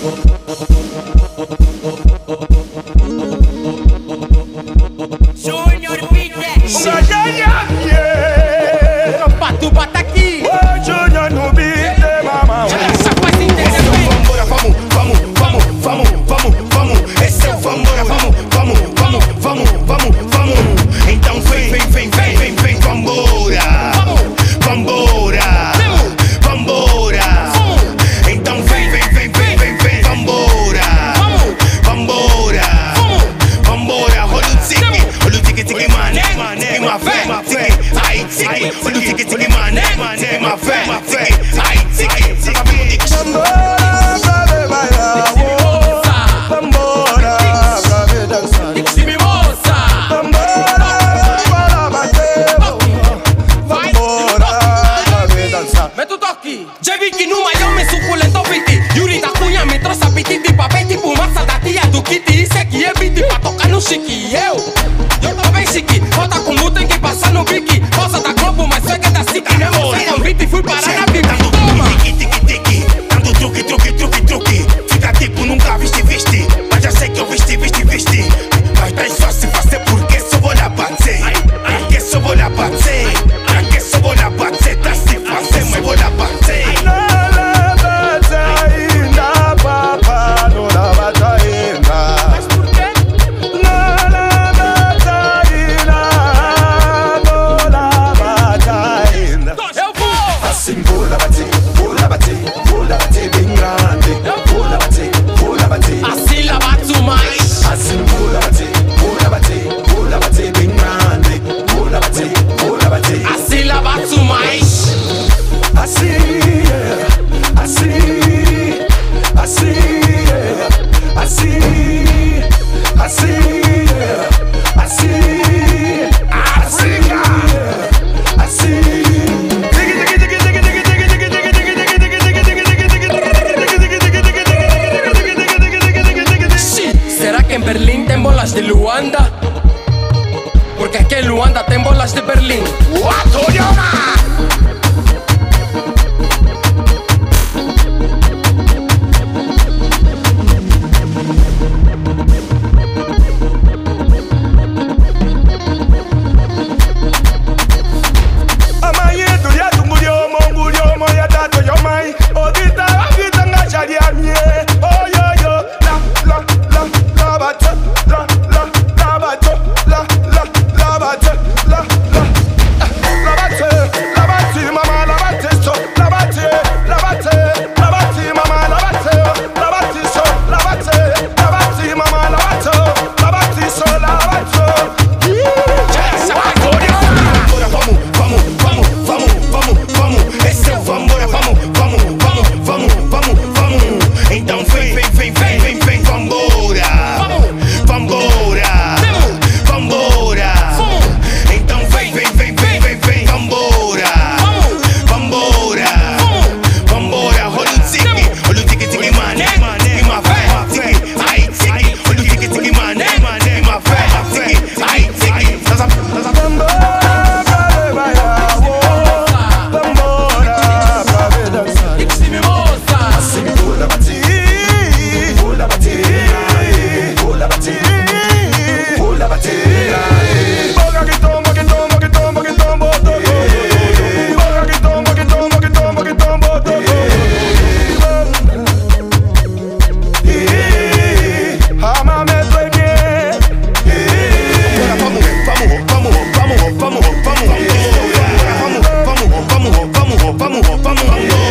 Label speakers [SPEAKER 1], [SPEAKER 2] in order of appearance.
[SPEAKER 1] Junior Beat. Pato bata aqui.
[SPEAKER 2] Oh, Junior no beat, mamãe.
[SPEAKER 1] Essa faz entender bem.
[SPEAKER 2] Vambora, vamos, vamos, vamos, vamos, vamos, vamos. Esse é o vambora, vamos, vamos, vamos, vamos, vamos, vamos. Então vem, vem, vem, vem, vem, vem, vambora. Vambora, vambora. Então vem, vem, vem, vem, vem, vem, vambora. Vambora, vambora. Olha o tique, tique, mané, mané, má fé, ai, tique, olha o tique, tique, mané, mané, má fé, ai, tique, vambora pra ver bailar, vambora pra ver dançar, vambora para bater, vambora pra ver dançar.
[SPEAKER 1] Mete o toque. J-Vicky no maior me suculento piti. Yuri da cunha me trouxe apetite. Papel tipo massa da tia do Kitty. Isso aqui é beat pra tocar no chique. Eu tô bem chique. Falta como tem que passar no bique. Rosa da Globo, mas chega da SIC. Negociei um beat e fui parar na bibi. Toma!
[SPEAKER 2] Tiki, tiki, tiki, dando truque, truque, truque, truque. Fica tipo nunca viste, viste. Mas já sei que eu vesti, vesti, vesti. Mas tá só se fazer porque só vou lá bater. Porque só vou lá bater. Porque só vou lá bater. Tá se fazer, mas vou lá bater.
[SPEAKER 1] Mas por quê? Eu vou!
[SPEAKER 2] Assim vou lá bater, vou lá bater, vou lá bater bem grande. Vou lá bater,
[SPEAKER 1] Assim lá bato mais.
[SPEAKER 2] assim vou lá bater, vou lá bater, vou lá bater bem grande. Vou lá bater, vou lá bater.
[SPEAKER 1] Assim lá bato mais.
[SPEAKER 2] Assim, yeah. Assim, assim, yeah. Assim, assim, yeah. Assim, África, assim.
[SPEAKER 1] Será que en Berlín tem bolas de Luanda? Porque aquí en Luanda tem bolas de Berlín.
[SPEAKER 2] Vamos,